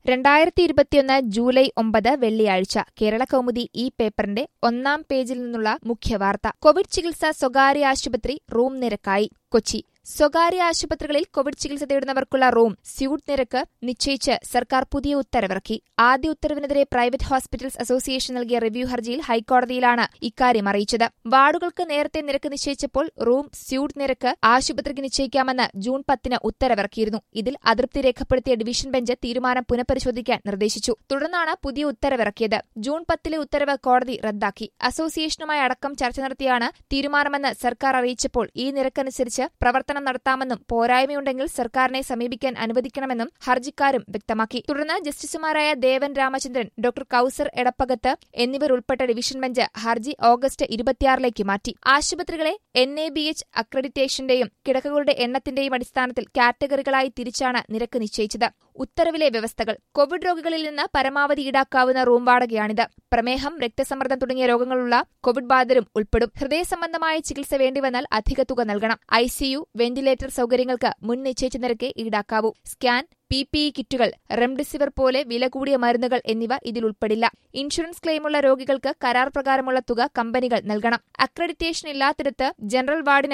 2021 July 9 വെള്ളിയാഴ്ച കേരളകൗമുദി ഈ പേപ്പറിന്റെ ഒന്നാം പേജിൽ നിന്നുള്ള മുഖ്യവാർത്ത. കോവിഡ് ചികിത്സ സ്വകാര്യ ആശുപത്രി റൂം നിരക്കായി. കൊച്ചി. സ്വകാര്യ ആശുപത്രികളിൽ കോവിഡ് ചികിത്സ തേടുന്നവർക്കുള്ള റൂം സ്യൂട്ട് നിരക്ക് നിശ്ചയിച്ച് സർക്കാർ പുതിയ ഉത്തരവിറക്കി. ആദ്യ ഉത്തരവിനെതിരെ പ്രൈവറ്റ് ഹോസ്പിറ്റൽസ് അസോസിയേഷൻ നൽകിയ റിവ്യൂ ഹർജിയിൽ ഹൈക്കോടതിയിലാണ് ഇക്കാര്യം അറിയിച്ചത്. വാർഡുകൾക്ക് നേരത്തെ നിരക്ക് നിശ്ചയിച്ചപ്പോൾ റൂം സ്യൂട്ട് നിരക്ക് ആശുപത്രിക്ക് നിശ്ചയിക്കാമെന്ന് ജൂൺ 10 ഉത്തരവിറക്കിയിരുന്നു. ഇതിൽ അതൃപ്തി രേഖപ്പെടുത്തിയ ഡിവിഷൻ ബെഞ്ച് തീരുമാനം പുനഃപരിശോധിക്കാൻ നിർദ്ദേശിച്ചു. തുടർന്നാണ് പുതിയ ഉത്തരവിറക്കിയത്. ജൂൺ 10 ഉത്തരവ് കോടതി റദ്ദാക്കി. അസോസിയേഷനുമായി അടക്കം ചർച്ച നടത്തിയാണ് തീരുമാനമെന്ന് സർക്കാർ അറിയിച്ചപ്പോൾ ഈ നിരക്കനുസരിച്ച് പ്രവർത്തനം നടത്താമെന്നും പോരായ്മയുണ്ടെങ്കിൽ സർക്കാരിനെ സമീപിക്കാൻ അനുവദിക്കണമെന്നും ഹർജിക്കാരും വ്യക്തമാക്കി. തുടർന്ന് ജസ്റ്റിസുമാരായ ദേവൻ രാമചന്ദ്രൻ, ഡോക്ടർ കൌസർ എടപ്പകത്ത് എന്നിവരുൾപ്പെട്ട ഡിവിഷൻ ബെഞ്ച് ഹർജി ഓഗസ്റ്റ് 26 മാറ്റി. ആശുപത്രികളെ NABH അക്രഡിറ്റേഷന്റെയും കിടക്കകളുടെ എണ്ണത്തിന്റെയും അടിസ്ഥാനത്തിൽ കാറ്റഗറികളായി തിരിച്ചാണ് നിരക്ക് നിശ്ചയിച്ചത്. ഉത്തരവിലെ വ്യവസ്ഥകൾ. കോവിഡ് രോഗികളിൽ നിന്ന് പരമാവധി ഈടാക്കാവുന്ന റൂം വാടകയാണിത്. പ്രമേഹം, രക്തസമ്മർദ്ദം തുടങ്ങിയ രോഗങ്ങളുള്ള കോവിഡ് ബാധിതരും ഉൾപ്പെടും. ഹൃദയ സംബന്ധമായ ചികിത്സ വേണ്ടിവന്നാൽ അധിക തുക നൽകണം. ICU, വെന്റിലേറ്റർ സൌകര്യങ്ങൾക്ക് മുൻ നിശ്ചയിച്ച നിരക്ക് ഈടാക്കാവൂ. സ്കാൻ, PPE കിറ്റുകൾ, റെംഡെസിവിർ പോലെ വില കൂടിയ മരുന്നുകൾ എന്നിവ ഇതിലുൾപ്പെടില്ല. ഇൻഷുറൻസ് ക്ലെയിമുള്ള രോഗികൾക്ക് കരാർ പ്രകാരമുള്ള തുക കമ്പനികൾ നൽകണം. അക്രഡിറ്റേഷൻ ഇല്ലാത്തിടത്ത് ജനറൽ വാർഡിന്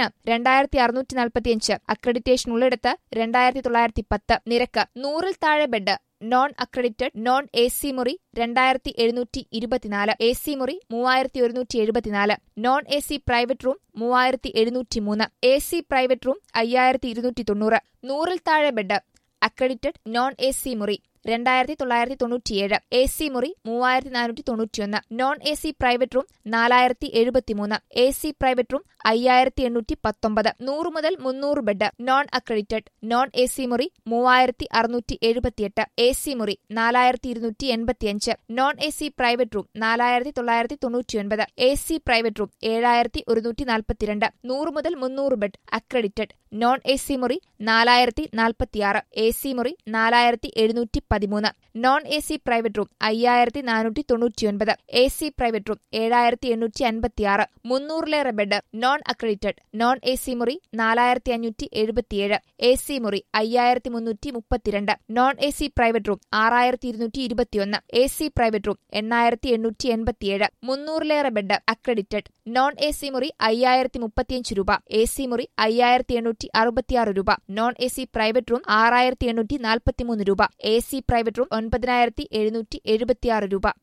2645, അക്രഡിറ്റേഷൻ ഉള്ളിടത്ത് 2910. നിരക്ക്. 100-ൽ താഴെ bed. Non accredited non AC മുറി 2724, AC മുറി 3174, non AC private room 3703, AC private room 5290. 100-ൽ താഴെ ബെഡ്. അക്രഡിറ്റഡ് നോൺ AC മുറി 2997, AC മുറി 3491, non AC private room 4073, AC private റൂം 5819. 100 മുതൽ 300 bed. Non accredited non AC മുറി 3678, AC മുറി 4285, non AC private room 4999, AC private room 7142. 100 മുതൽ 300 bed. Accredited non AC മുറി 4046, AC മുറി 4713, non AC private room 5499, AC private റൂം 7856. 300-ലേറെ bed. Non accredited non AC മുറി 4577, AC മുറി 5332, non AC private room 6221, AC private room 8887. 300-ലേറെ bed. Accredited non AC മുറി 5035 രൂപ, AC മുറി 5866 രൂപ, നോൺ AC പ്രൈവറ്റ് റൂം 6843 രൂപ, AC പ്രൈവറ്റ് റൂം 9776 രൂപ.